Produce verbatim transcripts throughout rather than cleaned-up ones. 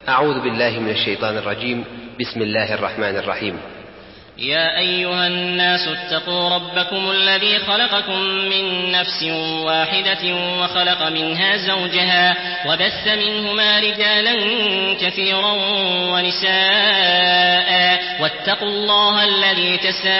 أعوذ بالله من الشيطان الرجيم. بسم الله الرحمن الرحيم. يا أيها الناس اتقوا ربكم الذي خلقكم من نفس واحدة وخلق منها زوجها وبث منهما رجالا كثيرا ونساء واتقوا الله الذي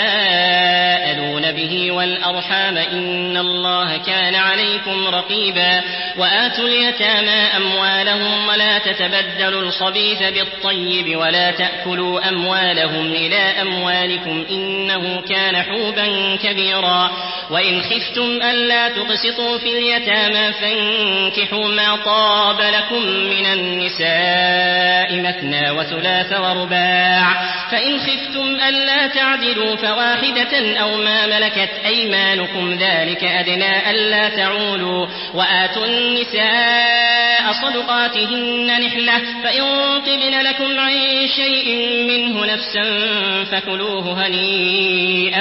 تساءلون به والأرحام إن الله كان عليكم رقيبا. وآتوا اليتامى أموالهم ولا تتبدلوا الخبيث بالطيب ولا تأكلوا أموالهم إلى أموالكم إنه كان حوبا كبيرا. وإن خفتم ألا تقسطوا في اليتامى فانكحوا ما طاب لكم من النساء مثنى وثلاث ورباع. فإن خفتم ألا تعدلوا فواحدة أو ما ملكت أيمانكم ذلك أدنى ألا تعولوا. وآتوا النساء صدقاتهن نحلة فإن طبن لكم عن شيء منه نفسا فكلوه هنيئا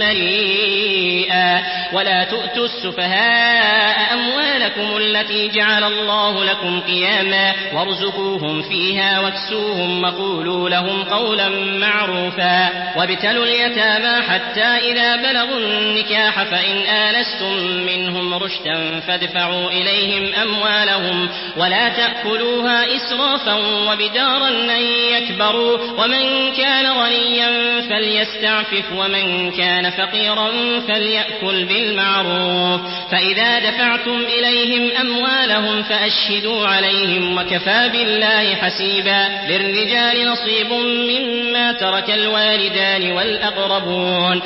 مريئا. ولا تؤتوا السفهاء أموالكم التي جعل الله لكم قياما وارزقوهم فيها واكسوهم وقولوا لهم قولا معروفا. وابتلوا اليتامى حتى إذا بلغوا النكاح فإن آنستم منهم رشدا فادفعوا إليهم أموالهم ولا تأكلوها إسرافا وبدارا أن يكبروا. ومن كان غنيا فليستعفف ومن كان فقيرا فليأكل بالمعروف. فإذا دفعتم إليهم أموالهم فأشهدوا عليهم وكفى بالله حسيبا. للرجال نصيب مما ترك الوالدان والأقربون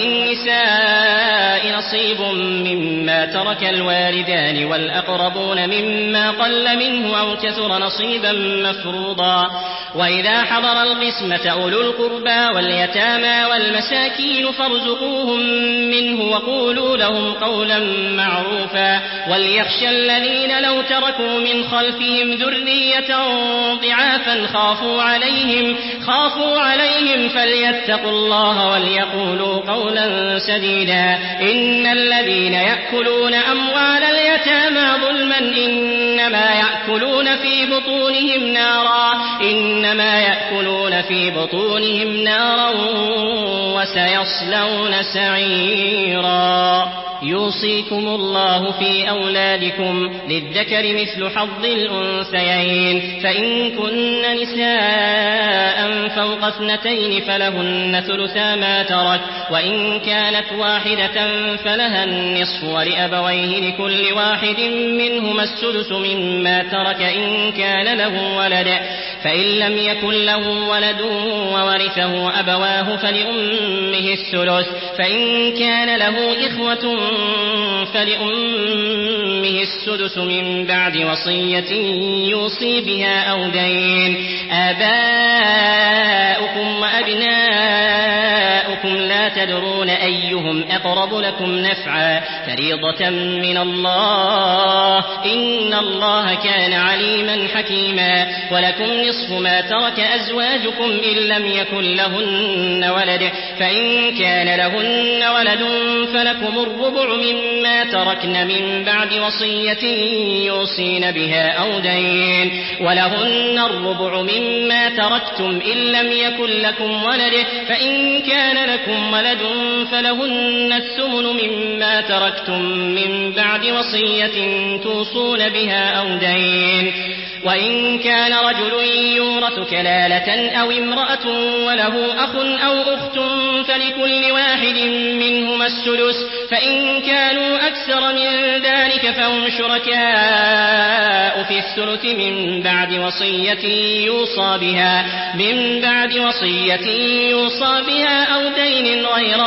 وللنساء نصيب مما ترك الوالدان والأقربون مما قل منه أو كثر نصيبا مفروضا. وإذا حضر القسمة أولو القربى واليتامى والمساكين فارزقوهم منه وقولوا لهم قولا معروفا. وليخشى الذين لو تركوا من خلفهم ذرية ضعافا خافوا عليهم, خافوا عليهم فليتقوا الله وليقولوا قولا سديدا. إن الذين يأكلون أموال اليتامى ظلما إنما يأكلون في بطونهم نارا إنما يأكلون في بطونهم نارا وسيصلون سعيرا. يوصيكم الله في أولادكم للذكر مثل حظ الأنثيين. فإن كن نساء فوق اثنتين فلهن ثلثا ما ترك وإن كانت واحدة فلها النصف ولأبويه لكل واحد منهما السدس مما ترك إن كان له ولد. فإن لم يكن له ولد وورثه أبواه فلأمه الثلث. فإن كان له إخوة فلأمه السدس من بعد وصية يوصي بها أو دين. آباؤكم وأبناؤكم لا تدرون أيهم أقرب لكم نفعا فريضة من الله إن الله كان عليما حكيما. ولكم نصف ما ترك أزواجكم إن لم يكن لهن ولد. فإن كان لهن ولد فلكم الربع مما تركن من بعد وصية يوصين بها أو دين. ولهن الربع مما تركتم إن لم يكن لكم ولد. فإن كان لكم ولد فلهن الثمن مما تركتم من بعد وصية توصون بها أو دين. وإن كان رجل يورث كلالة أو امرأة وله أخ أو أخت فلكل واحد منهما السدس. فإن كانوا أكثر من ذلك فهم شركاء في الثلث من بعد وصية يوصى بها من بعد وصية يوصى بها أو دين غير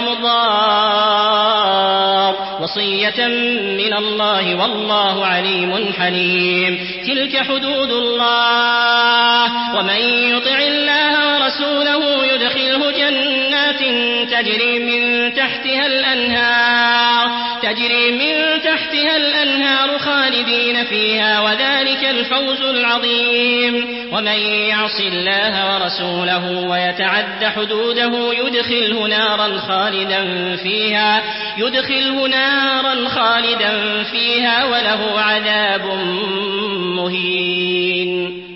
مضار وصية من الله والله عليم حليم. تلك حدود الله ومن يطع الله ورسوله يدخله جنات تجري من تحتها الأنهار تجري من تحتها الأنهار خالدين فيها وذلك الفوز العظيم. ومن يعص الله ورسوله ويتعد حدوده يدخله نارا خالدا فيها يدخله نارا خالدا فيها وله عذاب مهين.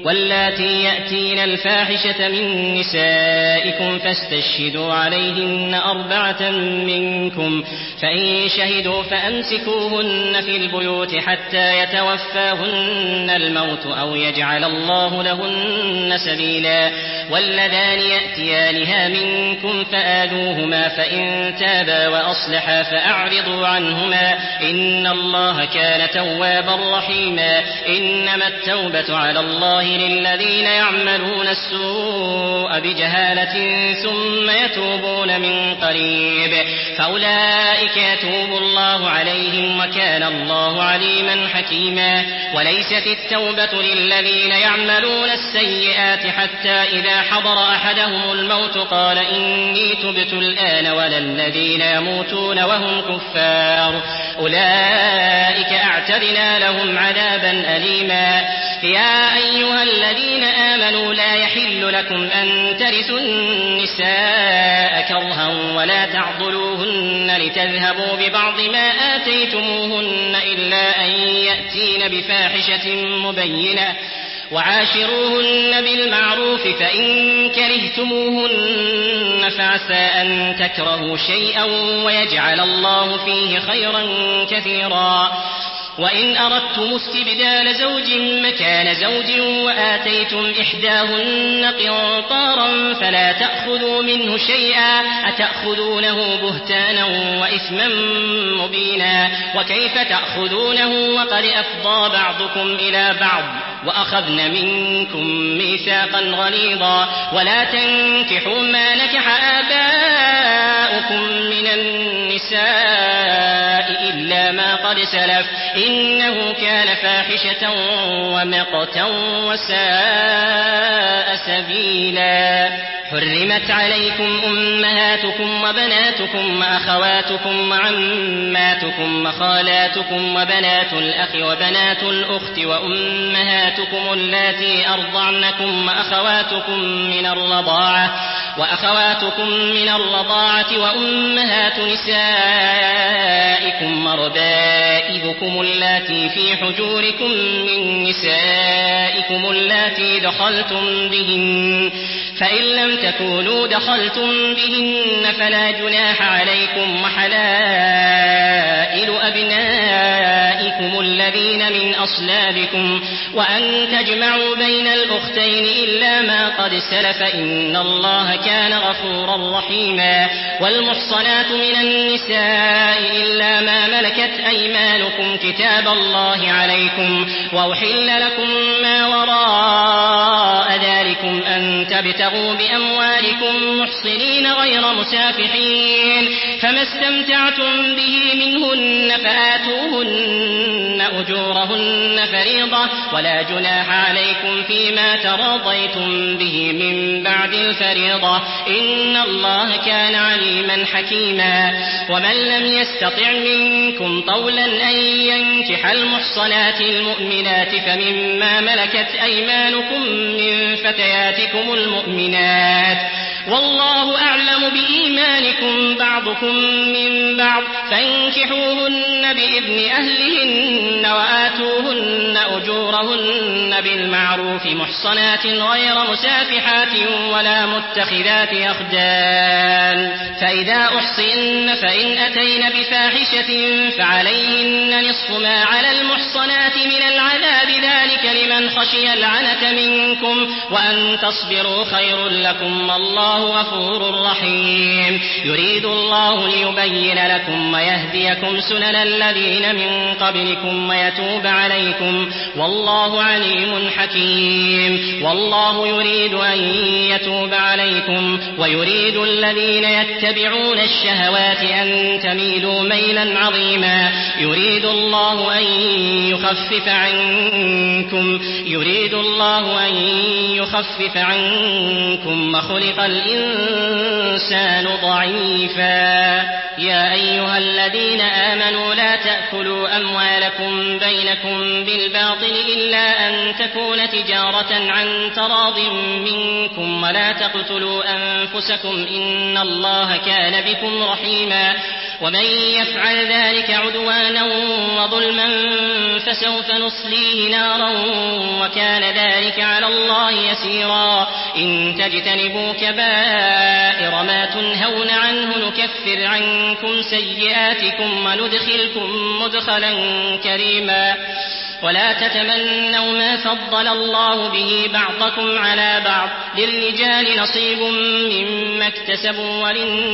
واللاتي يأتين الفاحشة من نسائكم فاستشهدوا عليهن أربعة منكم فإن شهدوا فأمسكوهن في البيوت حتى يتوفاهن الموت أو يجعل الله لهن سبيلا واللذان يأتيانها منكم فآذوهما فإن تابا وأصلحا فأعرضوا عنهما إن الله كان توابا رحيما إنما التوبة على الله للذين يعملون السوء بجهالة ثم يتوبون من قريب فأولئك يتوب الله عليهم وكان الله عليما حكيما وليست التوبة للذين يعملون السيئات حتى إذا حضر أحدهم الموت قال إني تبت الآن ولا الذين يموتون وهم كفار أولئك أعتدنا لهم عذابا أليما يا أيها الذين آمنوا لا يحل لكم أن ترثوا النساء كرها ولا تعضلوهن لتذهبوا ببعض ما آتيتموهن إلا أن يأتين بفاحشة مبينة وعاشروهن بالمعروف فإن كرهتموهن فعسى أن تكرهوا شيئا ويجعل الله فيه خيرا كثيرا وإن أردتم استبدال زوج مكان زوج وآتيتم إحداهن قنطارا فلا تأخذوا منه شيئا أتأخذونه بهتانا وإثما مبينا وكيف تأخذونه وقد أفضى بعضكم إلى بعض وأخذن منكم ميثاقا غليظا ولا تنكحوا ما نكح آباؤكم من النساء إلا ما قد سلف إنه كان فاحشة ومقتا وساء سبيلا حرمت عليكم أمهاتكم وبناتكم وأخواتكم وعماتكم وخالاتكم وبنات الأخ وبنات الأخت وأمهاتكم اللاتي أرضعنكم وأخواتكم من الرضاعة وأخواتكم من الرضاعة وأمهات نسائكم وربائبكم اللاتي في حجوركم من نسائكم اللاتي دخلتم بهن فإن لم تكونوا دخلتم بهن فلا جناح عليكم وحلائل أبنائكم الذين من أصلابكم وأن تجمعوا بين الأختين إلا ما قد سلف إن الله كان غفورا رحيما والمحصنات من النساء إلا ما ملكت أيمانكم كتاب الله عليكم وأحل لكم ما وراء ذلكم أن تبتغوا بأموالكم محصنين غير مسافحين فما استمتعتم به منهن فآتوهن أجورهن فريضة ولا جناح عليكم فيما تراضيتم به من بعد الفريضة إن الله كان عليما حكيما ومن لم يستطع منكم طولا أن ينكح المحصنات المؤمنات فمما ملكت أيمانكم من فتياتكم المؤمنات والله أعلم بإيمانكم بعضكم من بعض فانكحوهن بإذن أهلهن وآتوهن أجورهن بالمعروف محصنات غير مسافحات ولا متخذات أخدان فإذا أحصن فإن أتين بفاحشة فعليهن نصف ما على المحصنات من العذاب ذلك لمن خشي العنة منكم وأن تصبروا خير لكم والله غفور رحيم يريد الله ليبين لكم ويهديكم سنن الذين من قبلكم ويتوب عليكم والله عليم حكيم والله يريد أن يتوب عليكم ويريد الذين يتبعون الشهوات أن تميلوا ميلا عظيما يريد الله أن يخفف عنكم يريد الله أن يخفف عنكم وخلق الإنسان ضعيفا يا أيها الذين آمنوا لا تأكلوا أموالكم بينكم بالباطل إلا أن تكون تجارة عن تراض منكم ولا تقتلوا أنفسكم إن الله كان بكم رحيما ومن يفعل ذلك عدوانا وظلما فسوف نصليه نارا وكان ذلك على الله يسيرا إن تجتنبوا كبائر ما تنهون عنه نكفر عنكم سيئاتكم وندخلكم مدخلا كريما ولا تتمنوا ما فضل الله به بعضكم على بعض للرجال نصيب مما اكتسبوا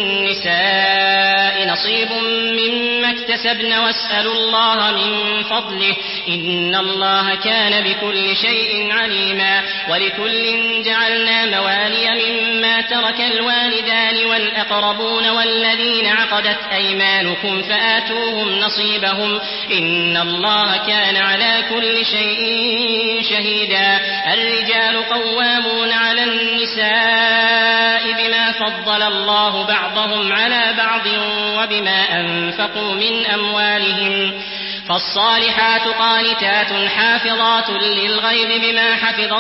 وللنساء نصيب مما اكتسبن واسألوا الله من فضله إن الله كان بكل شيء عليما ولكل جعلنا موالي مما ترك الوالدان والأقربون والذين عقدت أيمانكم فآتوهم نصيبهم إن الله كان على كل شيء شهيدا الرجال قوامون على النساء بما فضل الله بعضهم على بعض وبما أنفقوا من أموالهم فالصالحات قانتات حافظات للغيب بما حفظ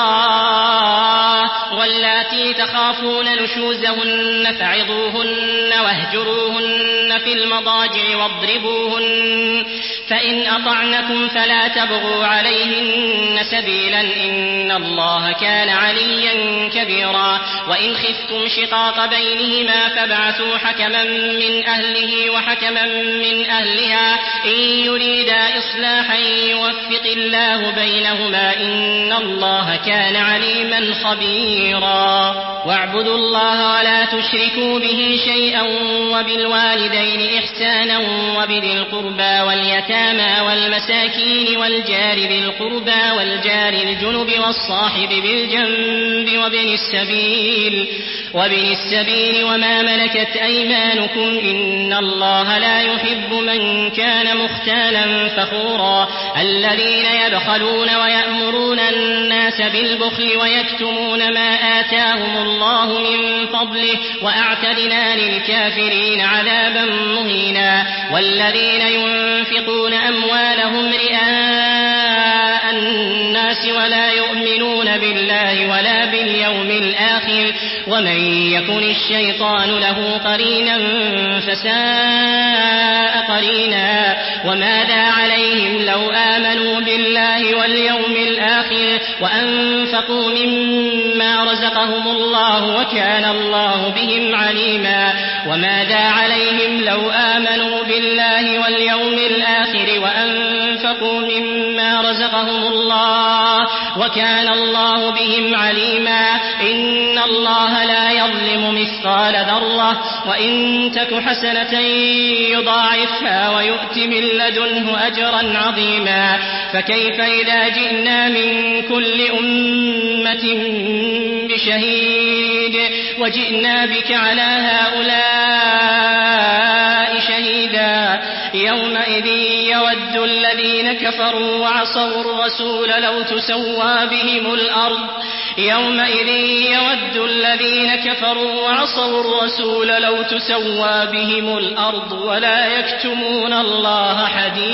الله واللاتي تخافون نشوزهن فعظوهن واهجروهن في المضاجع واضربوهن فإن أطعنكم فلا تبغوا عليهن سبيلا إن الله كان عليا كبيرا وإن خفتم شقاق بينهما فابعثوا حكما من أهله وحكما من أهلها إن يريدا إصلاحا يوفق الله بينهما إن الله كان عليما خبيرا واعبدوا الله ولا تشركوا به شيئا وبالوالدين إحسانا وبذي القربى واليتامى والمساكين والجار ذي القربى والجار الجنب والصاحب بالجنب وابن السبيل وابن السبيل وما ملكت أيمانكم إن الله لا يحب من كان مختالا فخورا الذين يبخلون ويأمرون الناس بالبخل ويكتمون ما آتاهم الله من فضله وأعتدنا للكافرين عذابا مهينا والذين ينفقون أموالهم رئاء الناس ولا يؤمنون بالله ولا باليوم الآخر ومن يكن الشيطان له قرينا فساء قرينا وماذا عليهم لو آمنوا بالله واليوم الآخر وأنفقوا مما رزقهم الله وكان الله بهم عليما وماذا عليهم لو آمنوا بالله واليوم الآخر وأنفقوا مما رزقهم الله وكان الله بهم عليما إن الله لا يظلم مثقال ذرة وإن تك حسنة يضاعفها ويؤت من لدنه أجرا عظيما فكيف إذا جئنا من كل أمة بشهيد وجئنا بك على هؤلاء شهيدا يومئذ يود الذين كفروا وعصوا الرسول لو تسوى بهم الأرض يومئذ يود الذين كفروا وعصوا الرسول لو تسوى بهم الأرض ولا يكتمون الله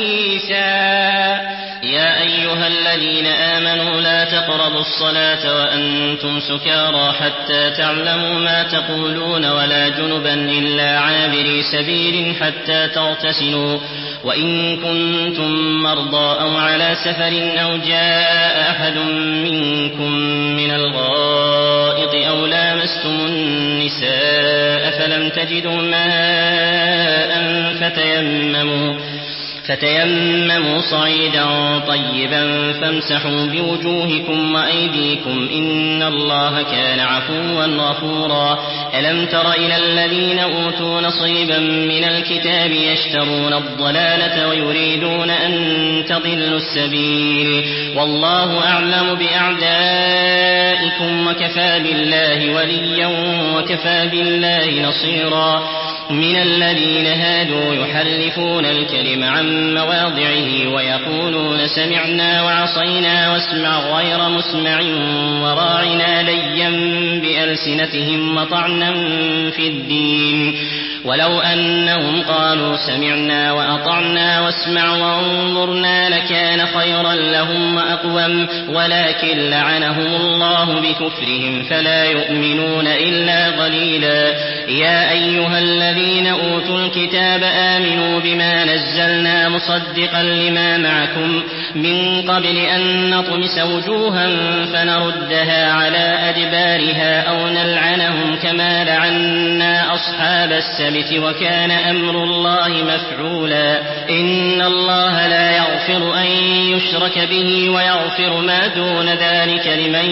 حديثا يا أيها الذين آمنوا لا تقربوا الصلاة وأنتم سكارى حتى تعلموا ما تقولون ولا جنبا إلا عابري سبيل حتى تغتسلوا وإن كنتم مرضى أو على سفر أو جاء أحد منكم من الغائط أو لامستم النساء فلم تجدوا ماء فتيمموا فتيمموا صعيدا طيبا فامسحوا بوجوهكم وأيديكم إن الله كان عفوا غفورا ألم تر إلى الذين أوتوا نصيبا من الكتاب يشترون الضلالة ويريدون أن تضلوا السبيل والله أعلم بأعدائكم وكفى بالله وليا وكفى بالله نصيرا من الذين هادوا يحرفون الكلم عن مواضعه ويقولون سمعنا وعصينا واسمع غير مسمع وراعنا ليا بألسنتهم وطعنا في الدين ولو أنهم قالوا سمعنا وأطعنا واسمع وانظرنا لكان خيرا لهم وأقوم ولكن لعنهم الله بكفرهم فلا يؤمنون إلا قليلا يا أيها الذين أوتوا الكتاب آمنوا بما نزلنا مصدقا لما معكم من قبل أن نطمس وجوها فنردها على أدبارها أو نلعنهم كما لعنا أصحاب السبت وكان أمر الله مفعولا إن الله لا يغفر أن يشرك به ويغفر ما دون ذلك لمن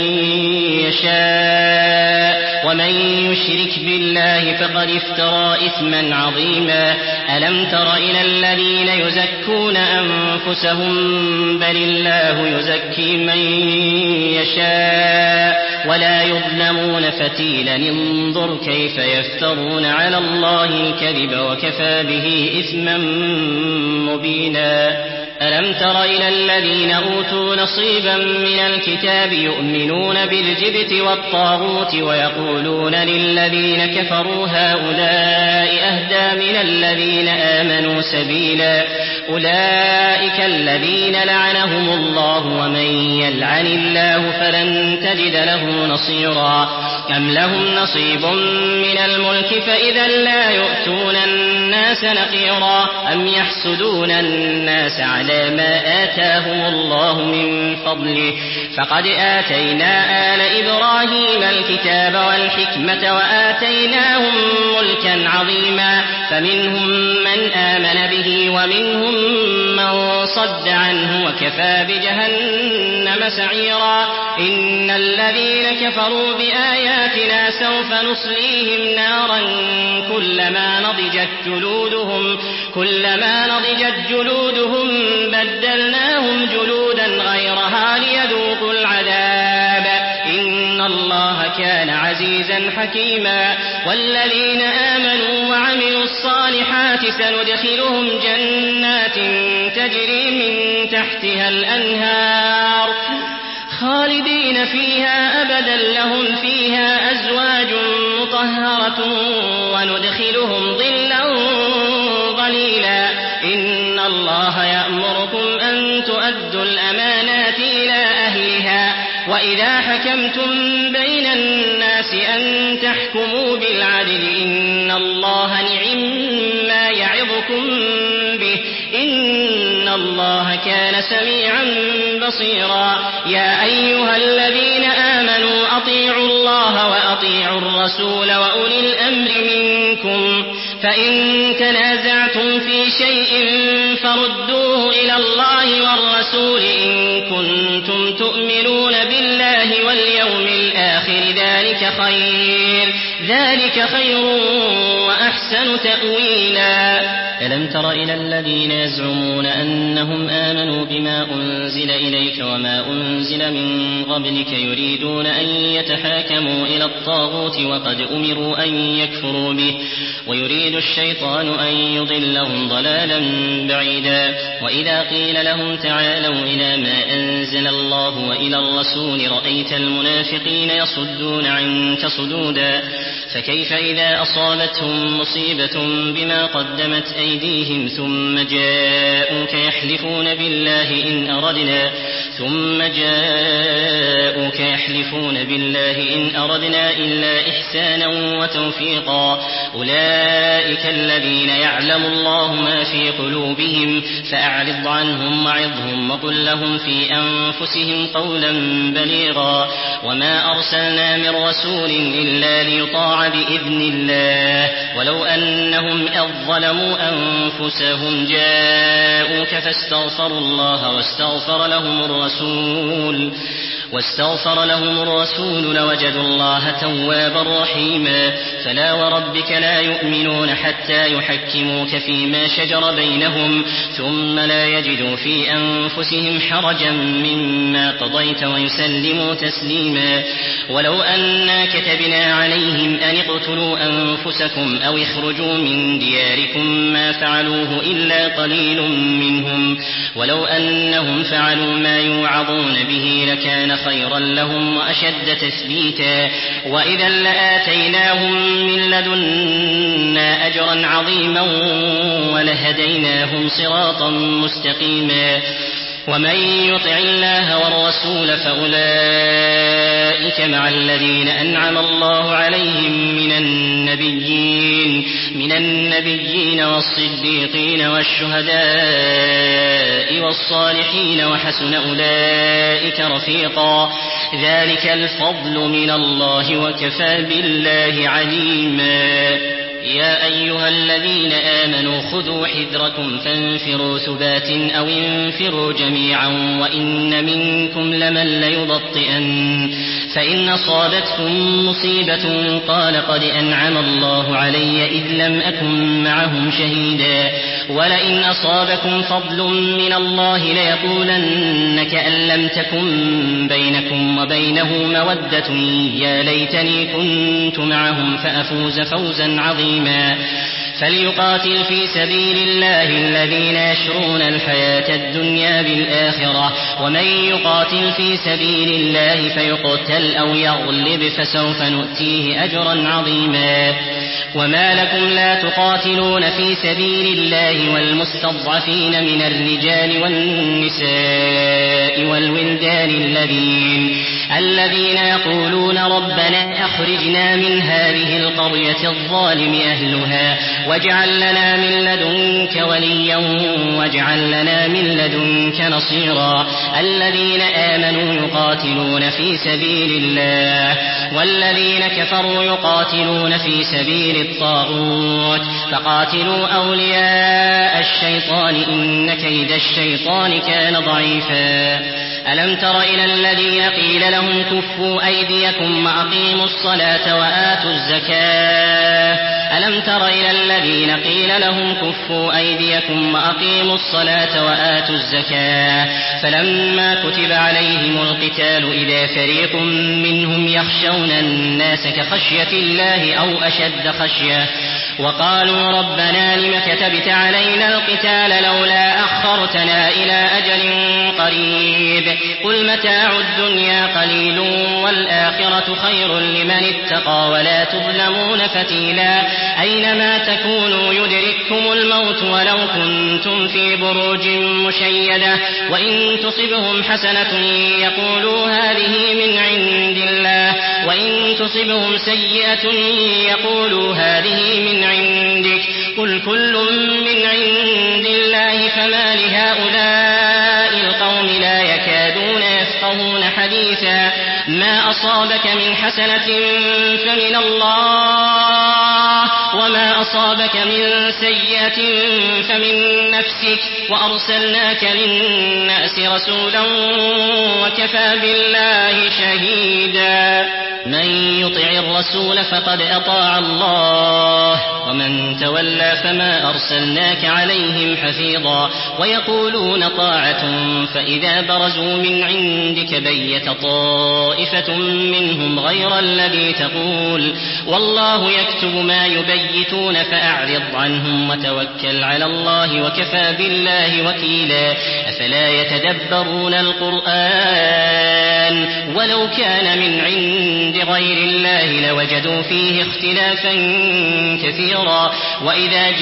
يشاء ومن يشرك بالله فقد افترى إثما عظيما ألم تر إلى الذين يزكون أنفسهم بل الله يزكي من يشاء ولا يظلمون فتيلا انظر كيف يفترون على الله الكذب وكفى به إثما مبينا ألم تر إلى الذين أوتوا نصيبا من الكتاب يؤمنون بالجبت والطاغوت ويقولون للذين كفروا هؤلاء أهدى من الذين آمنوا سبيلا أولئك الذين لعنهم الله ومن يلعن الله فلن تجد له نصيرا أم لهم نصيب من الملك فإذا لا يؤتون الناس نقيرا أم يحسدون الناس على ما آتاهم الله من فضله فقد آتينا آل إبراهيم الكتاب والحكمة وآتيناهم ملكا عظيما فمنهم من آمن به ومنهم من صد عنه وكفى بجهنم سعيرا إن الذين كفروا بآياتنا سوف نصليهم نارا كلما نضجت جلودهم كلما نضجت جلودهم بدلناهم جلودا غيرها ليذوقوا العذاب إن الله كان عزيزا حكيما والذين آمنوا وعملوا الصالحات سندخلهم جنات تجري من تحتها الأنهار خالدين فيها أبدا لهم فيها أزواج مطهرة وندخلهم ظلا ظليلا إن الله يأمركم أن تؤدوا الأمانات إلى أهلها وإذا حكمتم بين الناس أن تحكموا بالعدل إن الله نعم ما يعظكم به إن الله كان سميعا بصيرا يا أيها الذين آمنوا أطيعوا الله وأطيعوا الرسول وأولي الأمر منكم فإن تنازعتم في شيء فردوه إلى الله والرسول إن كنتم تؤمنون بالله واليوم الآخر ذلك خير ذلك خير وأحسن تأويلا ألم تر إلى الذين يزعمون أنهم آمنوا بما أنزل إليك وما أنزل من قبلك يريدون أن يتحاكموا إلى الطاغوت وقد أمروا أن يكفروا به ويريد الشيطان أن يضلهم ضلالا بعيدا وإذا قيل لهم تعالوا إلى ما أنزل الله وإلى الرسول رأيت المنافقين يصدون عنك صدودا فكيف إذا أصابتهم مصيبة بما قدمت أيديهم ثم جاءوك يحلفون بالله إن أردنا ثم جاءوك يحلفون بالله إن أردنا إلا إحسانا وتوفيقا أولئك الذين يعلم الله ما في قلوبهم فأعرض عنهم وعظهم وقل لهم في أنفسهم قولا بليغا وما أرسلنا من رسول إلا ليطاع بإذن الله ولو أنهم إذ ظلموا أنفسهم جاءوك فاستغفروا الله واستغفر لهم الرسول واستغفر لهم الرسول لوجدوا الله توابا رحيما فلا وربك لا يؤمنون حتى يحكموك فيما شجر بينهم ثم لا يجدوا في أنفسهم حرجا مما قضيت ويسلموا تسليما ولو أنا كتبنا عليهم أن اقتلوا أنفسكم أو اخرجوا من دياركم ما فعلوه إلا قليل منهم ولو أنهم فعلوا ما يوعظون به لكان خيرا لهم وأشد تثبيتا وإذا لآتيناهم من لدنا أجرا عظيما ولهديناهم صراطا مستقيما ومن يطع الله والرسول فأولئك مع الذين أنعم الله عليهم من النبيين من النبيين والصديقين والشهداء والصالحين وحسن أولئك رفيقا ذلك الفضل من الله وكفى بالله عليما يا أيها الذين آمنوا خذوا حذركم فانفروا ثبات أو انفروا جميعا وإن منكم لمن ليبطئن فإن أصابتكم مصيبة قال قد أنعم الله علي إذ لم أكن معهم شهيدا ولئن أصابكم فضل من الله ليقولن كأن لم تكن بينكم وبينه مودة يا ليتني كنت معهم فأفوز فوزا عظيما فليقاتل في سبيل الله الذين يشرون الحياة الدنيا بالآخرة ومن يقاتل في سبيل الله فيقتل أو يغلب فسوف نؤتيه أجرا عظيما وما لكم لا تقاتلون في سبيل الله والمستضعفين من الرجال والنساء والولدان الذين الذين يقولون ربنا أخرجنا من هذه القرية الظالم أهلها واجعل لنا من لدنك وليا واجعل لنا من لدنك نصيرا الذين آمنوا يقاتلون في سبيل الله والذين كفروا يقاتلون في سبيل الطاغوت فقاتلوا أولياء الشيطان إن كيد الشيطان كان ضعيفا ألم تر إلى الذين قيل لهم كفوا أيديكم وأقيموا الصلاة وآتوا الزكاة ألم تر إلى الذين قيل لهم كفوا أيديكم وأقيموا الصلاة وآتوا الزكاة فلما كتب عليهم القتال إذا فريق منهم يخشون الناس كخشية الله أو أشد خشية وقالوا ربنا لم كتبت علينا القتال لولا أخرتنا إلى أجل قريب قل متاع الدنيا قليل والآخرة خير لمن اتقى ولا تظلمون فتيلا أينما تكونوا يدرككم الموت ولو كنتم في بروج مشيدة وإن تصبهم حسنة يقولوا هذه من عند الله وإن تصبهم سيئة يقولوا هذه من عندك قل كل من عند الله فما لهؤلاء القوم لا يكادون يفقهون حديثا ما أصابك من حسنة فمن الله وما أصابك من سيئة فمن نفسك وأرسلناك للناس رسولا وكفى بالله شهيدا من يطع الرسول فقد أطاع الله ومن تولى فما أرسلناك عليهم حفيظا ويقولون طاعة فإذا برزوا من عندك بيت طائفة منهم غير الذي تقول والله يكتب ما يبيتون فأعرض عنهم وتوكل على الله وكفى بالله وكيلا أفلا يتدبرون القرآن ولو كان من عند غير الله لوجدوا فيه اختلافا كثيرا وإذا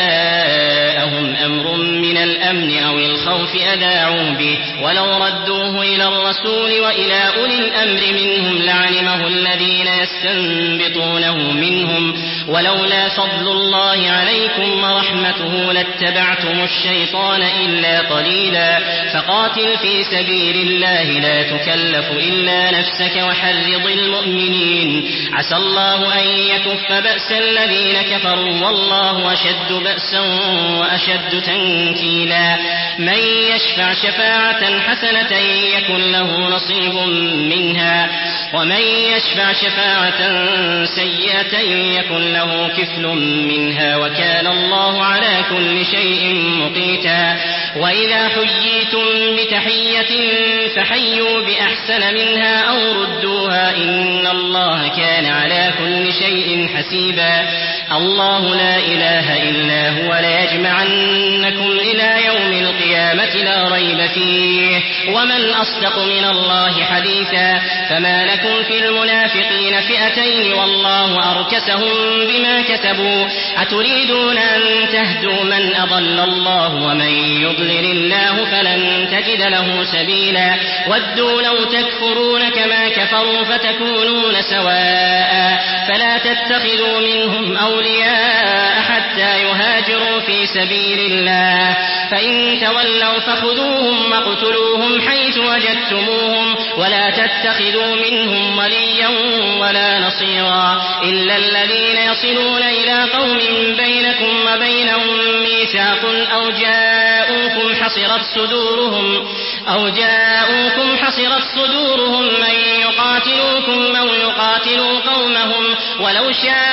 جاءهم أمر من الأمن أو الخوف أذاعوا به ولو ردوه إلى الرسول وإلى أولي الأمر منهم لعلمه الذين يستنبطونه منهم ولولا فضل الله عليكم ورحمته لاتبعتم الشيطان إلا قليلا فقاتل في سبيل الله لا تكلف إلا نفسك وحرض المؤمنين عسى الله أن يكف بأس الذين كفروا والله أشد بأسا وأشد تنكيلا من يشفع شفاعة حسنة يكن له نصيب منها ومن يشفع شفاعة سيئة يكن له كفل منها وكان الله على كل شيء مقيتا وإذا حييتم بتحية فحيوا بأحسن منها أو ردوها إن الله كان على كل شيء حسيبا الله لا إله إلا هو ليجمعنكم إلى يوم القيامة لا ريب فيه ومن أصدق من الله حديثا فما لكم في المنافقين فئتين والله أركسهم بما كسبوا أتريدون أن تهدوا من أضل الله ومن يضلل الله فلن تجد له سبيلا ودوا لو تكفرون كما كفروا فتكونون سواء فلا تتخذوا منهم أولياء حتى يهاجروا في سبيل الله فإن تولوا فخذوهم واقتلوهم حيث وجدتموهم ولا تتخذوا منهم وليا ولا نصيرا إلا الذين يصلون إلى قوم بينكم وبينهم ميثاق أو جاءوكم حصرت صدورهم أو جاءوكم حصرت صدورهم من يقاتلوكم أو يقاتلوا قومهم ولو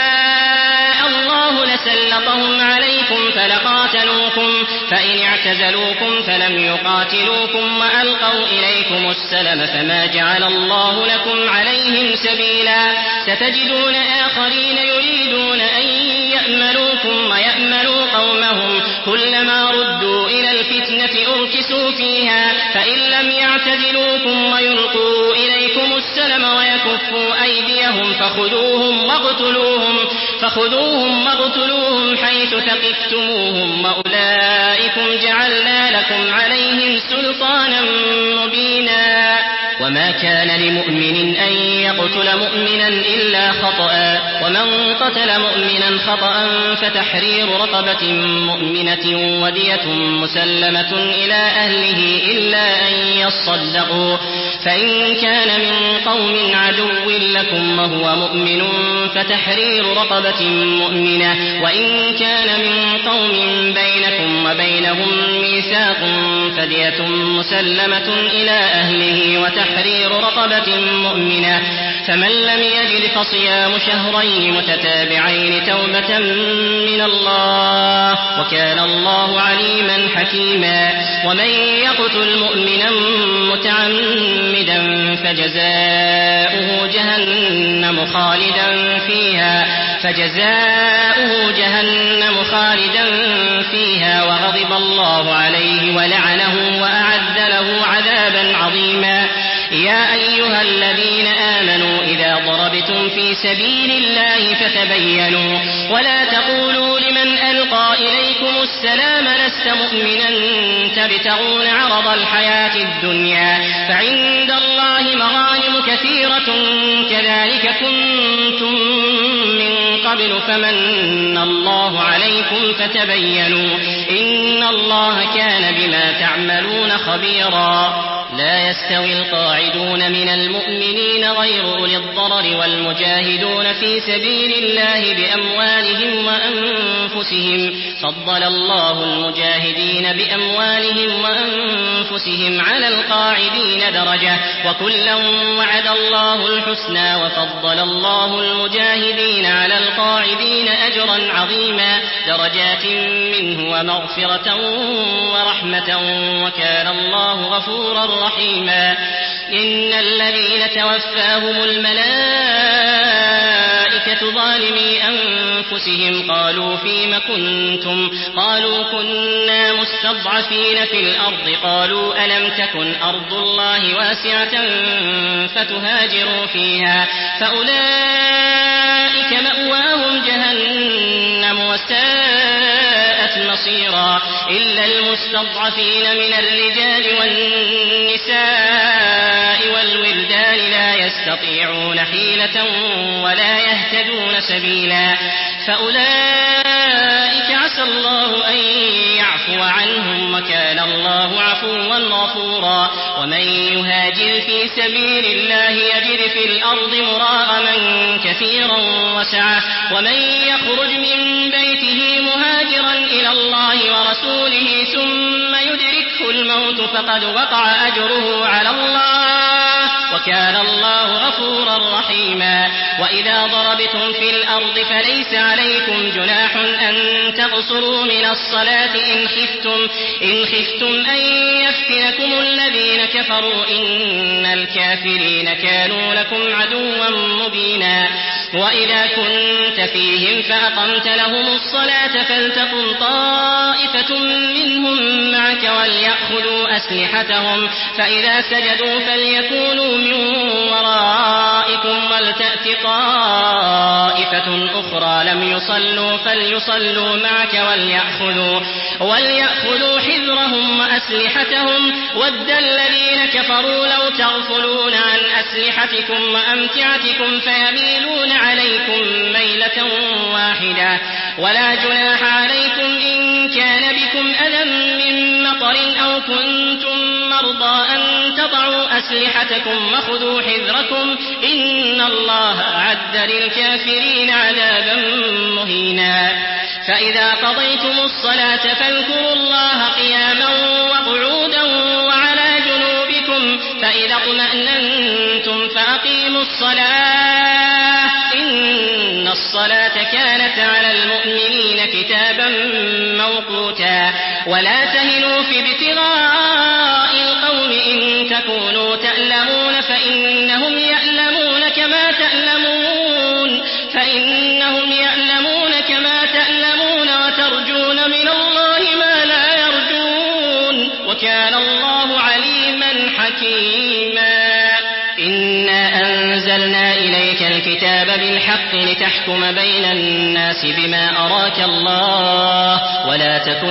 شاء الله لسلطهم عليكم فلقاتلوكم فإن اعتزلوكم فلم يقاتلوكم وألقوا إليكم السلم فما جعل الله لكم عليهم سبيلا ستجدون آخرين يريدون أن يأمنوكم ويأمنوا قومهم كلما ردوا إلى الفتنة أركسوا فيها فإن لم يعتزلوكم ويلقوا إليكم السلم ويكفوا أيديهم فخذوهم واقتلوهم فخذوهم واقتلوهم حيث ثقفتموهم وأولئكم جعلنا لكم عليهم سلطانا مبينا وما كان لمؤمن أن يقتل مؤمنا إلا خطأ ومن قتل مؤمنا خطأ فتحرير رقبة مؤمنة ودية مسلمة إلى أهله إلا أن يصدقوا فإن كان من قوم عدو لكم وهو مؤمن فتحرير رقبة مؤمنة وإن كان من قوم بينكم وبينهم ميثاق فدية مسلمة إلى أهله وتحرير رقبة مؤمنة فمن لم يجد فصيام شهرين متتابعين توبة من الله وكان الله عليما حكيما ومن يقتل مؤمنا متعمدا فجزاؤه جهنم خالدا فيها فجزاؤه جهنم خالدا فيها وغضب الله عليه ولعنه وأعد له عذابا عظيما يا أيها الذين آمنوا إذا ضربتم في سبيل الله فتبينوا ولا تقولوا لمن ألقى إليكم السلام لست مؤمنا تبتغون عرض الحياة الدنيا فعند الله مغانم كثيرة كذلك كنتم من قبل فمن الله عليكم فتبينوا إن الله كان بما تعملون خبيرا لا يستوي القاعدون من المؤمنين غير أولي الضرر والمجاهدون في سبيل الله بأموالهم وأنفسهم فضل الله المجاهدين بأموالهم وأنفسهم على القاعدين درجة وكلا وعد الله الحسنى وفضل الله المجاهدين على القاعدين أجرا عظيما درجات منه ومغفرة ورحمة وكان الله غفورا رحيما إن الذين توفاهم الملائكة ظالمي أنفسهم قالوا فيم كنتم قالوا كنا مستضعفين في الأرض قالوا ألم تكن أرض الله واسعة فتهاجروا فيها فأولئك مأواهم جهنم وساءت مصيرا إلا المستضعفين من الرجال والنساء والولدان لا يستطيعون حيلة ولا يهتدون سبيلا فأولئك عسى الله أن يعفو عنهم وكان الله عفوا غفورا ومن يهاجر في سبيل الله يجد في الأرض مراغما كثيرا وسعة ومن يخرج من بيته مهاجرا إلى الله ورسوله ثم يدركه الموت فقد وقع أجره على الله وكان الله غفورا رحيما وإذا ضربتم في الأرض فليس عليكم جناح أن تقصروا من الصلاة إن خفتم, إن خفتم أن يفتنكم الذين كفروا إن الكافرين كانوا لكم عدوا مبينا وإذا كنت فيهم فأقمت لهم الصلاة فلتقم طائفة منهم معك وليأخذوا أسلحتهم فإذا سجدوا فليكونوا من ورائكم ولتأت طائفة أخرى لم يصلوا فليصلوا معك وليأخذوا, وليأخذوا حذرهم وأسلحتهم ود الذين كفروا لو تغفلون عن أسلحتكم وأمتعتكم فيميلون عليكم ميلة واحدة ولا جناح عليكم إن كان بكم أذى من مطر أو كنتم مرضى أن تضعوا أسلحتكم وخذوا حذركم إن الله أعد للكافرين عذابا مهينا. فإذا قضيتم الصلاة فاذكروا الله قياما وقعودا وعلى جنوبكم فإذا اطمأننتم فأقيموا الصلاة إن الصلاة كانت على المؤمنين كتابا موقوتا. ولا تهنوا في ابتغاء القوم إن تكونوا تألمون فإنهم يألمون كما تألمون فإنهم يألمون كما تألمون وترجون من الله ما لا يرجون وكان الله عليما حكيما. إنا أنزلنا إليك الكتاب بالحق لتحكم بين الناس بما أراك الله ولا تكن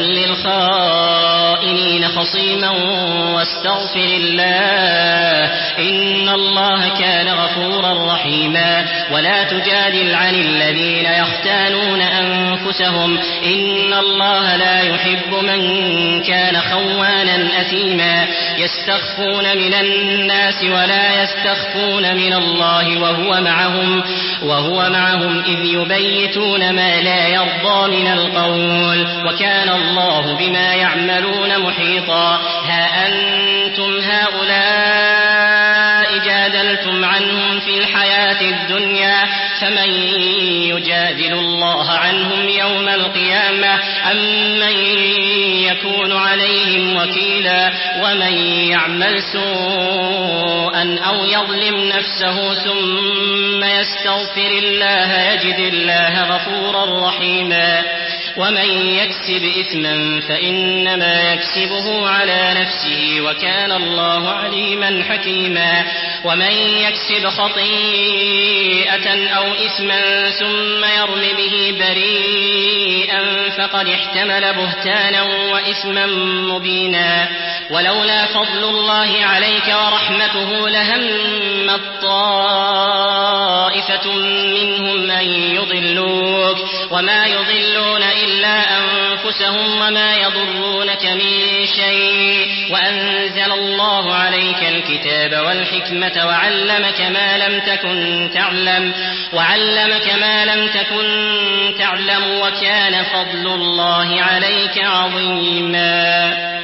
للخائنين خصيما واستغفر الله إن الله كان غفورا رحيما. ولا تجادل عن الذين يختانون أنفسهم إن الله لا يحب من كان خوانا أثيما. يستخفون من الناس ولا يستخفون من الله وهو معهم وهو معهم إذ يبيتون ما لا يرضى من القول وكان الله بما يعملون محيطا. ها أنتم هؤلاء جادلتم عنهم في الحياة الدنيا فمن يجادل الله عنهم يوم القيامة أم من يكون عليهم وكيلا. ومن يعمل سوءا أو يظلم نفسه ثم يستغفر الله يجد الله غفورا رحيما. ومن يكسب إثما فإنما يكسبه على نفسه وكان الله عليما حكيما. ومن يكسب خطيئة أو إثما ثم يرم به بريئا فقد احتمل بهتانا وإثما مبينا. ولولا فضل الله عليك ورحمته لهم طائفة منهم أن يضلوك وما يضلون إلا أنفسهم وما يضرونك من شيء. وأنزل الله عليك الكتاب والحكمة وعلمك ما لم تكن تعلم وعلمك ما لم تكن تعلم وكان فضل الله عليك عظيما.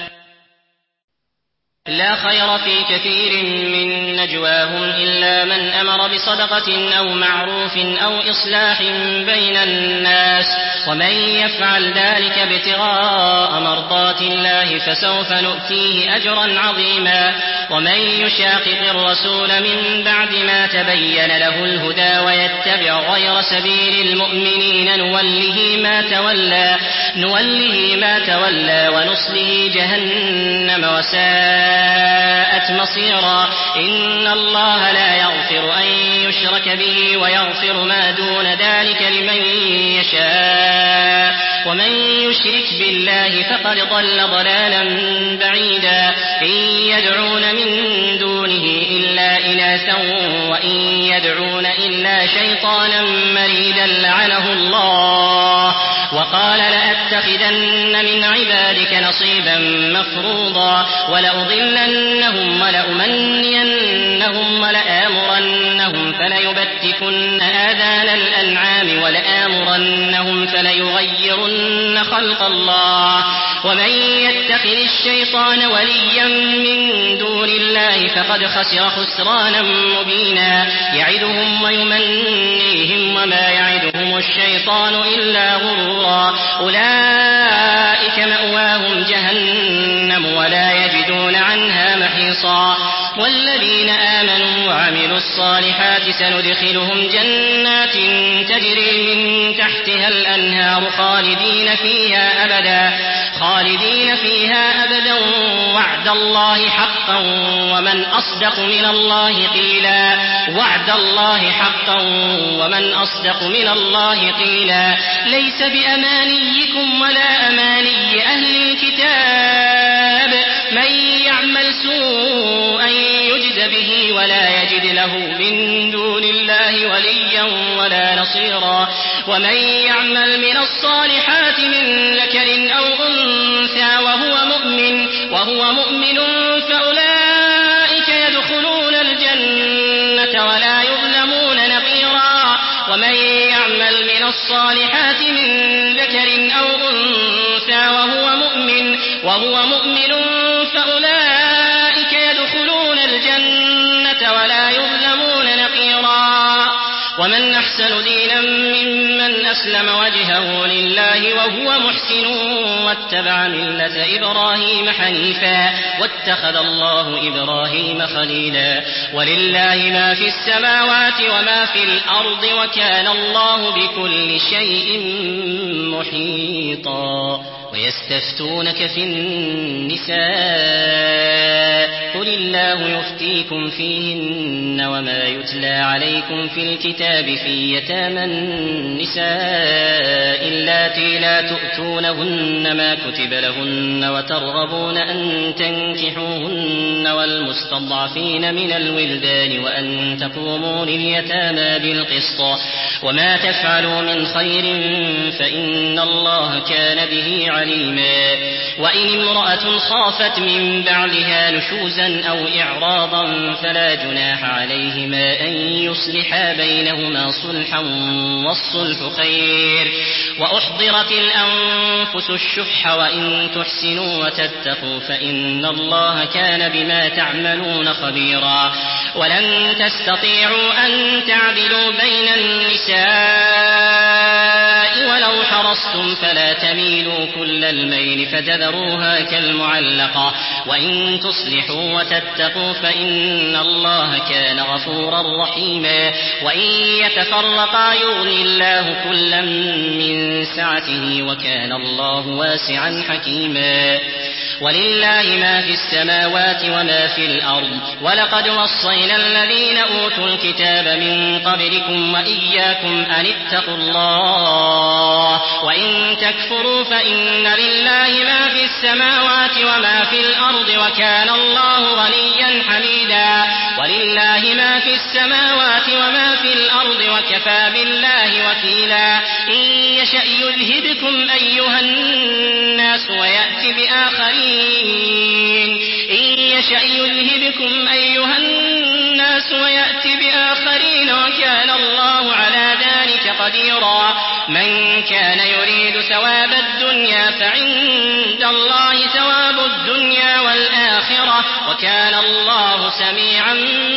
لا خير في كثير من نجواهم إلا من أمر بصدقة أو معروف أو إصلاح بين الناس ومن يفعل ذلك ابتغاء مرضات الله فسوف نؤتيه أجرا عظيما. ومن يشاقق الرسول من بعد ما تبين له الهدى ويتبع غير سبيل المؤمنين نوله ما تولى نوله ما تولى ونصله جهنم وساءت مصيرا. إن الله لا يغفر أن يشرك به ويغفر ما دون ذلك لمن يشاء ومن يشرك بالله فقد ضل ضلالا بعيدا. إن يدعون من دونه إلا إناثا وإن يدعون إلا شيطانا مريدا لعنه الله وقال لأتخذن من عبادك نصيبا مفروضا ولأضلنهم ولأمنينهم ولآمرنهم فليبتكن آذان الأنعام ولآمرنهم فليغيرن خلق الله. ومن يتخذ الشيطان وليا من دون الله فقد خسر خسرانا مبينا. يعدهم ويمنيهم وما يعدهم الشيطان إلا غرورا. أولئك مأواهم جهنم ولا يجدون عنها محيصا. والذين آمنوا وعملوا الصالحات سندخلهم جنات تجري من تحتها الأنهار خالدين فيها أبدا خالدين فيها أبدا وعد الله حقا ومن أصدق من الله قيلا وعد الله حقا ومن أصدق من الله قيلا ليس بأمانيكم ولا أماني أهل الكتاب من يعمل سوءا يجز به ولا يجد له من دون الله وليا ولا نصيرا ومن يعمل من الصالحات من ذكر أو أنثى وهو مؤمن وهو مؤمن فأولئك يدخلون الجنة ولا يظلمون نقيرا ومن يعمل من الصالحات من ذكر أو أنثى وهو مؤمن وهو مؤمن فأولئك يدخلون الجنة ولا يظلمون نقيرا ومن أحسن دينا ممن أسلم وجهه لله وهو محسن واتبع ملة إبراهيم حنيفا واتخذ الله إبراهيم خليلا ولله ما في السماوات وما في الأرض وكان الله بكل شيء محيطا ويستفتونك في النساء قل الله يفتيكم فيهن وما يتلى عليكم في الكتاب في يتامى النساء اللاتي لا تؤتونهن ما كتب لهن وترغبون أن تنكحوهن والمستضعفين من الولدان وأن تقوموا لليتامى بالقسط وما تفعلوا من خير فإن الله كان به عليما وإن امرأة خافت من بعلها نشوزا أو إعراضا فلا جناح عليهما أن يصلحا بينهما صلحا والصلح خير وأحضرت الأنفس الشح وإن تحسنوا وتتقوا فإن الله كان بما تعملون خبيرا ولن تستطيعوا أن تعدلوا بين النساء ولو حرصتم فلا تميلوا كل الميل فتذروها كالمعلقة وإن تصلحوا وتتقوا فإن الله كان غفورا رحيما وإن يتفرقا يغني الله كلا من سعته وكان الله واسعا حكيما ولله ما في السماوات وما في الأرض ولقد وصينا الذين أوتوا الكتاب من قبلكم وإياكم أن اتقوا الله وإن تكفروا فإن لله ما في السماوات وما في الأرض وكان الله غنيا حميدا ولله ما في السماوات وما في الأرض وكفى بالله وكيلا إن يشأ يذهبكم أيها الناس ويأتي بآخرين إن يشأ يذهبكم أيها الناس ويأتي بآخرين وكان الله على ذلك قديرا من كان يريد ثواب الدنيا فعند الله ثواب الدنيا والآخرة وكان الله سميعا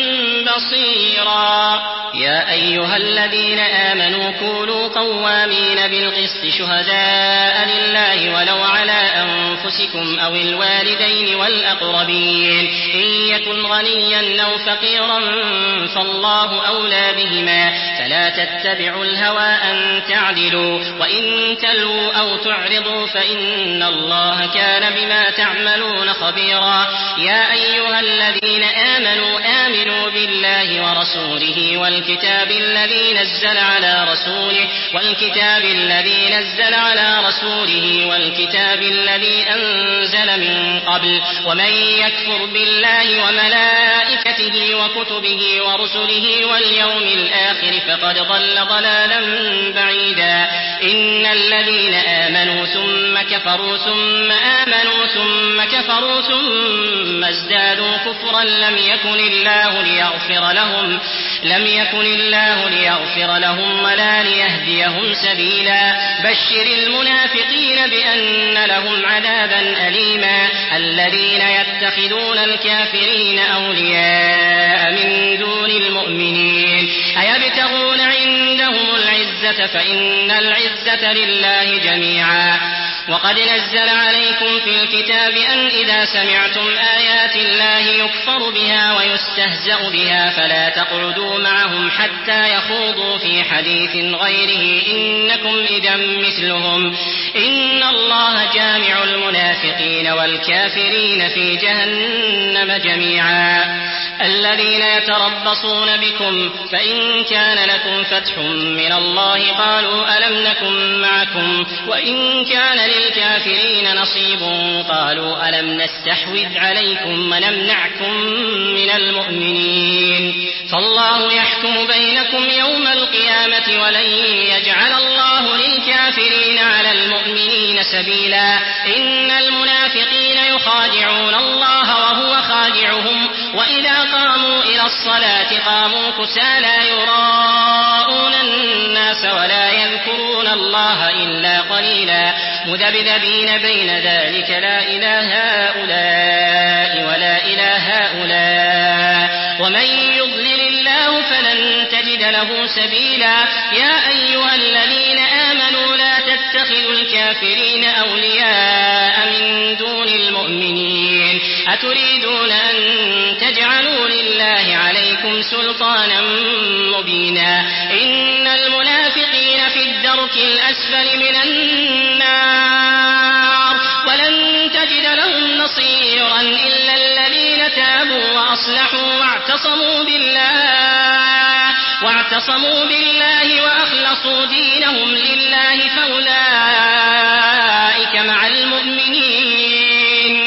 بصيرا يا أيها الذين آمنوا كونوا قوامين بالقسط شهداء لله ولو على أنفسكم أو الوالدين والأقربين إن يكن غنيا أو فقيرا فالله أولى بهما فلا تتبعوا الهوى أن تعدلوا وإن تلووا أو تعرضوا فإن الله كان بما تعملون خبيرا يا أيها الذين آمنوا آمنوا بالله ورسوله والكتاب الذي نزل على رسوله والكتاب الذي نزل على رسوله والكتاب الذي أنزل من قبل ومن يكفر بالله وملائكته وكتبه ورسله واليوم الآخر فقد ضل ضلالا بعيدا إن الذين آمنوا ثم كفروا ثم آمنوا ثم كفروا ثم ازدادوا كفرا لم يكن الله ليغفر لهم لم يكن الله ليغفر لهم ولا ليهديهم سبيلا بشر المنافقين بأن لهم عذابا أليما الذين يتخذون الكافرين أولياء من دون المؤمنين أيبتغون عندهم العزة فإن العزة لله جميعا وقد نزل عليكم في الكتاب أن إذا سمعتم آيات الله يكفر بها ويستهزأ بها فلا تقعدوا معهم حتى يخوضوا في حديث غيره إنكم إذا مثلهم إن الله جامع المنافقين والكافرين في جهنم جميعا. الذين يتربصون بكم فإن كان لكم فتح من الله قالوا ألم نكن معكم وإن كان للكافرين نصيب قالوا ألم نستحوذ عليكم ونمنعكم من المؤمنين فالله يحكم بينكم يوم القيامة ولن يجعل الله للكافرين على المؤمنين سبيلا. إن المنافقين يخادعون الله وهو خادعهم وإذا قاموا إلى الصلاة قاموا كسالى يراءون الناس ولا يذكرون الله إلا قليلا مذبذبين بين ذلك لا إله هؤلاء ولا إله هؤلاء ومن يضلل الله فلن تجد له سبيلا. يا أيها الذين آمنوا لا تتخذوا الكافرين أولياء من دون المؤمنين أتريدون أن تجعلوا لله عليكم سلطانا مبينا. إن المنافقين في الدرك الأسفل من النار ولن تجد لهم نصيرا إلا الذين تابوا وأصلحوا واعتصموا بالله واعتصموا بالله وأخلصوا دينهم لله فأولئك مع المؤمنين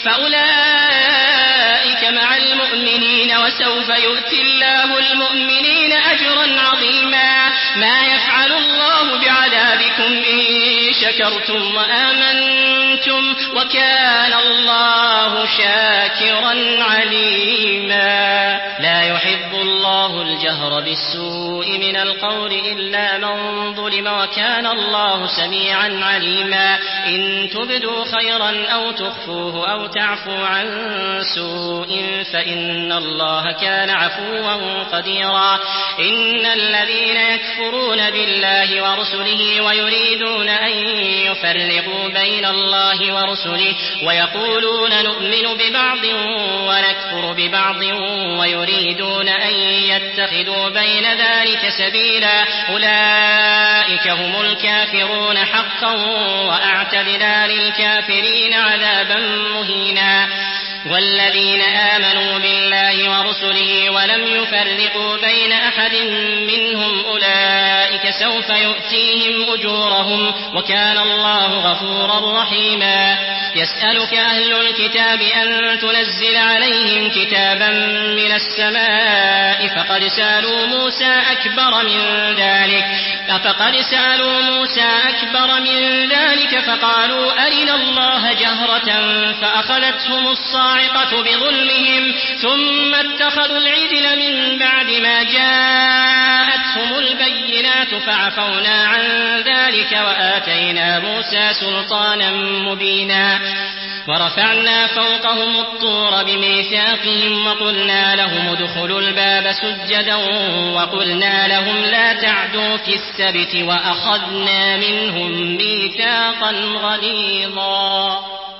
فأولئك مع المؤمنين وسوف يؤتي الله المؤمنين أجرا عظيما. ما يفعل الله بعذابكم إن شكرتم وآمنتم وكان الله شاكرا عليما. لا يحب الله الجهر بالسوء من القول إلا من ظلم وكان الله سميعا عليما. إن تبدوا خيرا أو تخفوه أو تعفوا عن سوء فإن الله كان عفوا قديرا. إن الذين يكفرون بالله ورسله ويريدون أن يفرقوا بين الله ورسله ويقولون نؤمن ببعض ونكفر ببعض ويريدون أن يتخذوا بين ذلك سبيلا أولئك هم الكافرون حقا وأعتدنا للكافرين عذابا مهينا. والذين آمنوا بالله ورسله ولم يفرقوا بين أحد منهم أولئك سوف يؤتيهم أجورهم وكان الله غفورا رحيما. يسألك أهل الكتاب أن تنزل عليهم كتابا من السماء فقد سألوا موسى أكبر من ذلك فقد سألوا موسى أكبر من ذلك فقالوا أرنا الله جهرة فأخذتهم الصاعقة بظلمهم ثم اتخذوا العجل من بعد ما جاءتهم البينات فعفونا عن ذلك وآتينا موسى سلطانا مبينا. ورفعنا فوقهم الطور بميثاقهم وقلنا لهم ادخلوا الباب سجدا وقلنا لهم لا تعدوا في السبت وأخذنا منهم ميثاقا غليظا.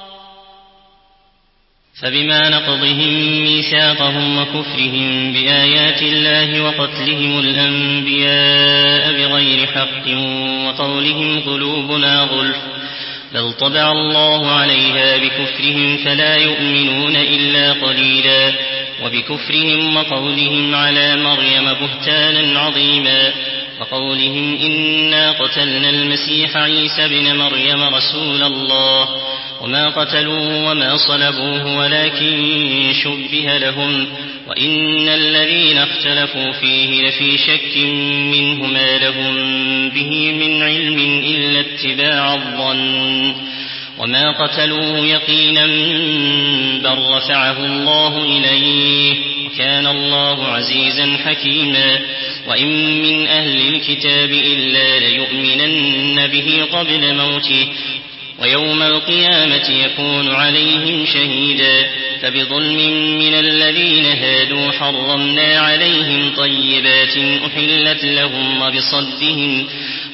فبما نقضهم ميثاقهم وكفرهم بآيات الله وقتلهم الأنبياء بغير حق وقولهم قلوبنا غلف بل طبع الله عليها بكفرهم فلا يؤمنون إلا قليلا. وبكفرهم وقولهم على مريم بهتانا عظيما وقولهم إنا قتلنا المسيح عيسى ابن مريم رسول الله وما قتلوه وما صلبوه ولكن شبه لهم وإن الذين اختلفوا فيه لفي شك منه ما لهم به من علم إلا اتباع الظن وما قتلوه يقينا بل رفعه الله إليه وكان الله عزيزا حكيما. وإن من أهل الكتاب إلا ليؤمنن به قبل موته ويوم القيامة يكون عليهم شهيدا. فبظلم من الذين هادوا حرمنا عليهم طيبات أحلت لهم وبصدهم,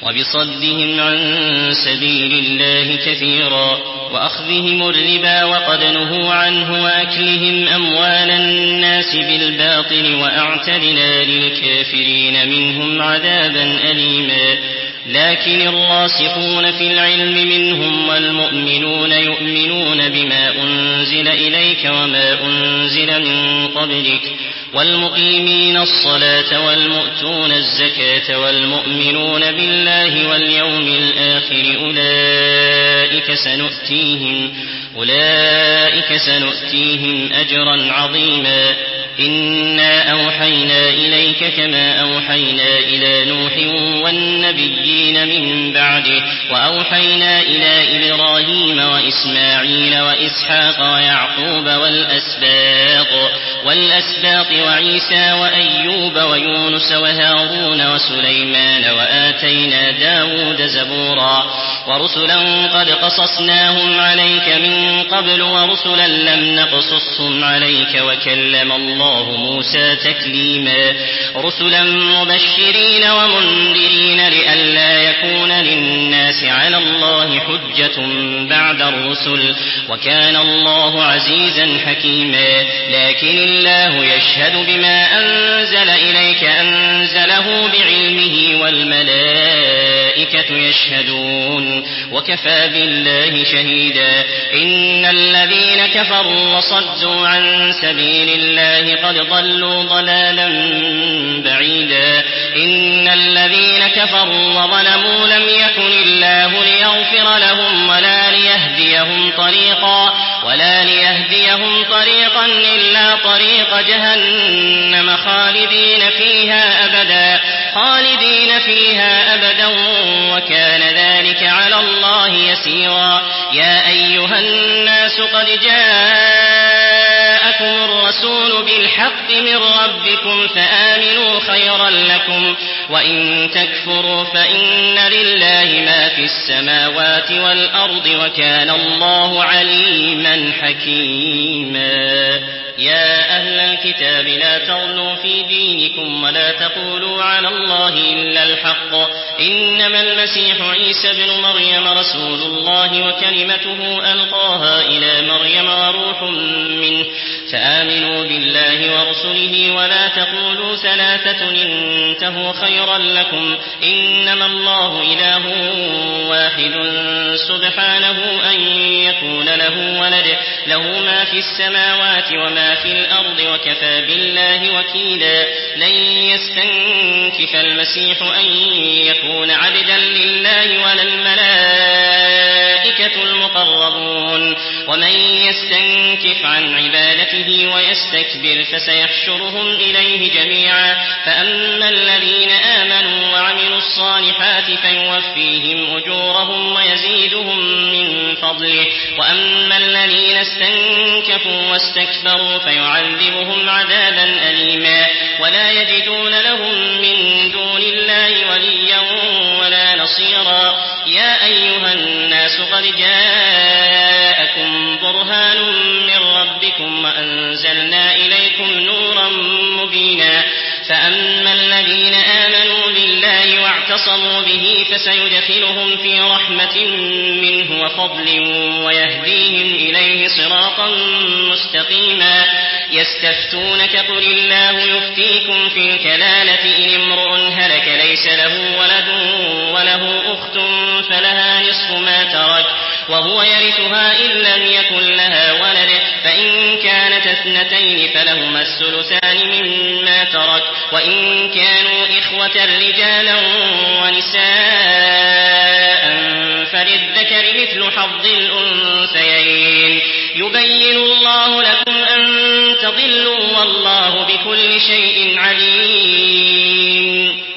وبصدهم عن سبيل الله كثيرا وأخذهم الربا وقد نهوا عنه وأكلهم أموال الناس بالباطل وأعتدنا للكافرين منهم عذابا أليما لكن الراسخون في العلم منهم والمؤمنون يؤمنون بما أنزل إليك وما أنزل من قبلك والمقيمين الصلاة والمؤتون الزكاة والمؤمنون بالله واليوم الآخر أولئك سنؤتيهم, أولئك سنؤتيهم أجرا عظيما إنا أوحينا إليك كما أوحينا إلى نوح والنبيين من بعده وأوحينا إلى إبراهيم وإسماعيل وإسحاق ويعقوب والأسباط والأسباط وعيسى وأيوب ويونس وهارون وسليمان وآتينا داود زبورا ورسلا قد قصصناهم عليك من قبل ورسلا لم نقصصهم عليك وكلم الله موسى تكليما رسلا مبشرين ومنذرين لئلا يكون للناس على الله حجة بعد الرسل وكان الله عزيزا حكيما لكن الله يشهد بما أنزل إليك أنزله بعلمه والملائكة يشهدون وكفى بالله شهيدا إن الذين كفروا وصدوا عن سبيل الله قد ضلوا ضلالا بعيدا إن الذين كفروا وظلموا لم يكن الله ليغفر لهم ولا ليهديهم طريقا ولا ليهديهم طريقا إلا طريق جهنم خالدين فيها أبدا خالدين فيها أبدا وكان ذلك على الله يسيرا يا أيها الناس قد جاءكم الرسول بالحق من ربكم فآمنوا خيرا لكم وإن تكفروا فإن لله ما في السماوات والأرض وكان الله عليما حكيما يا أهل الكتاب لا تغلوا في دينكم ولا تقولوا على الله إلا الحق إنما المسيح عيسى بن مريم رسول الله وكلمته ألقاها إلى مريم وروح منه فآمنوا بالله ورسله ولا تقولوا ثلاثة انتهوا خيرا لكم إنما الله إله واحد سبحانه أن يكون له ولد له ما في السماوات وما في الأرض وكفى بالله وكيلا لن يستنكف المسيح أن يكون عبدا لله ولا الملائكة المقربون ومن يستنكف عن عبادته ويستكبر فسيحشرهم إليه جميعا فأما الذين آمنوا وعملوا الصالحات فيوفيهم أجورهم ويزيدهم من فضله وأما الذين استنكفوا واستكبروا فيعذبهم عذابا أليما ولا يجدون لهم من دون الله وليا ولا نصيرا يا أيها الناس قد جاءكم برهان من ربكم وأنزلنا إليكم نورا مبينا فأما الذين آمنوا بالله واعتصموا به فسيدخلهم في رحمة منه وفضل ويهديهم إليه صراطا مستقيما يستفتونك قل الله يفتيكم في الكلالة إن امرؤ هلك ليس له ولد وله أخت فلها نصف ما ترك وهو يرثها إن لم يكن لها ولد فإن كانت اثنتين فلهما الثلثان مما ترك وإن كانوا إخوة رجالا ونساء فللذكر مثل حظ الأنثيين يبين الله لكم أن تضلوا والله بكل شيء عليم